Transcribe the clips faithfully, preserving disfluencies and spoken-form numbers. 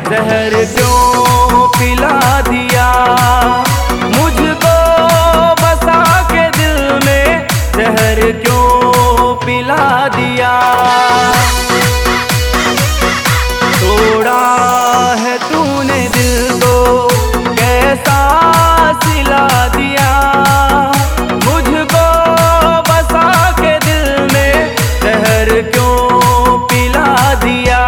जहर क्यों पिला दिया मुझको बसा के दिल में, जहर क्यों पिला दिया। तोड़ा है तूने दिल तो कैसा सिला दिया, मुझको बसा के दिल में जहर क्यों पिला दिया।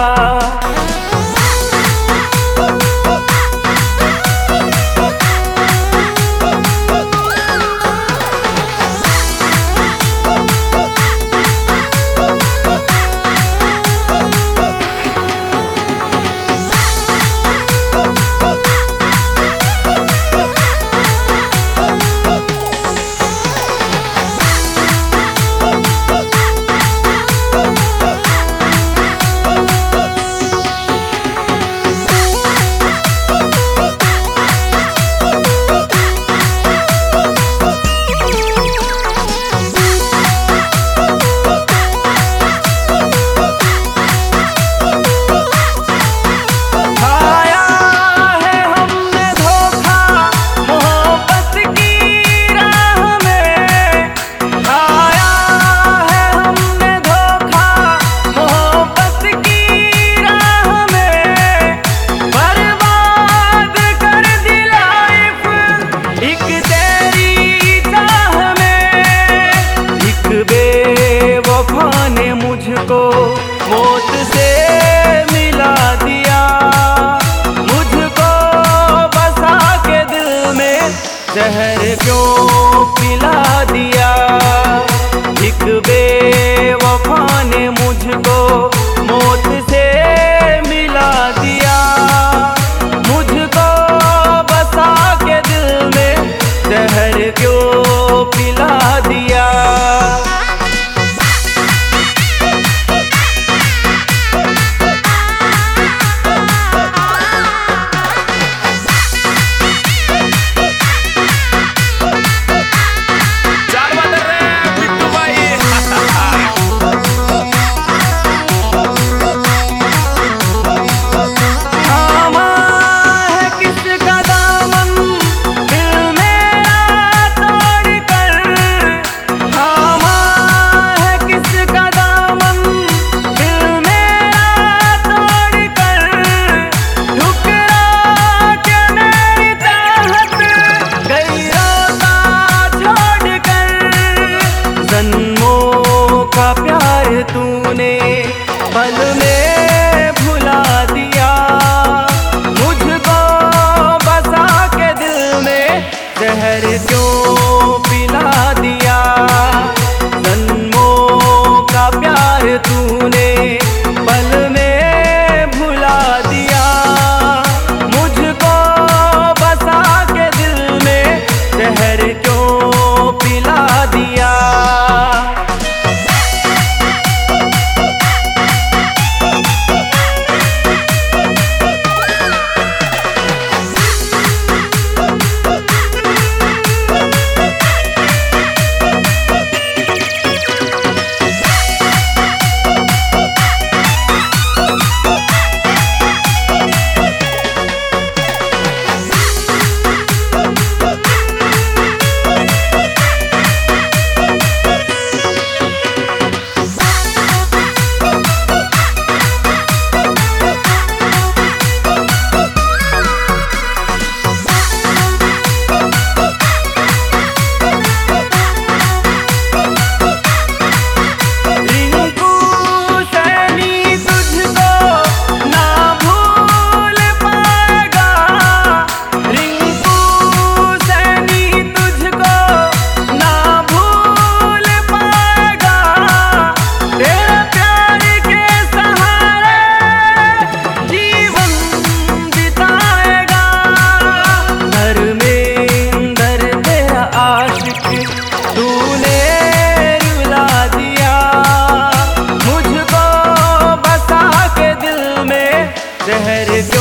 बेवफा ने मुझको मौत से मिला दिया, मुझको बसा के दिल में जहर क्यों पिला दिया। एक बेवफा ने मुझको मौत से मिला दिया, मुझको बसा के दिल में जहर क्यों पिला दिया। जन्मों का प्यार तूने पल में भुला दिया, मुझको बसा के दिल में जहर क्यों पिला दिया। जन्मों का प्यार तूने पल में भुला दिया, मुझको बसा के दिल में जहर क्यों पिला दिया। तूने रुला दिया, मुझको बसा के दिल में जहर